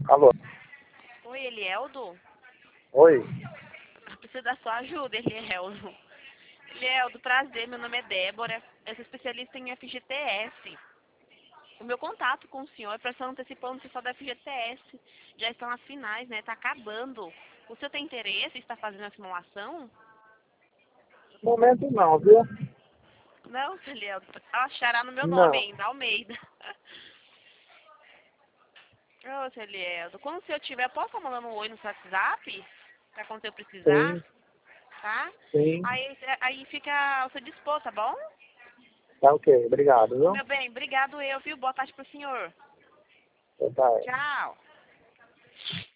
Alô? Oi, Elieldo? Oi? Eu preciso da sua ajuda, Elieldo. Elieldo, prazer, meu nome é Débora. Eu sou especialista em FGTS. O meu contato com o senhor é para estar antecipando o pessoal da FGTS. Já estão as finais, né? Tá acabando. O senhor tem interesse em estar fazendo a simulação? No momento não, viu? Não, Elieldo. Achará no meu nome Não. ainda, Almeida. Ô, seu Elieldo, quando o senhor tiver, posso estar mandando um oi no seu WhatsApp? Pra quando eu precisar, Sim, tá? sim. Aí fica ao seu dispor, tá bom? Tá ok, obrigado, Ô, viu? meu bem, obrigado eu, viu? Boa tarde pro senhor. Tá. Tchau.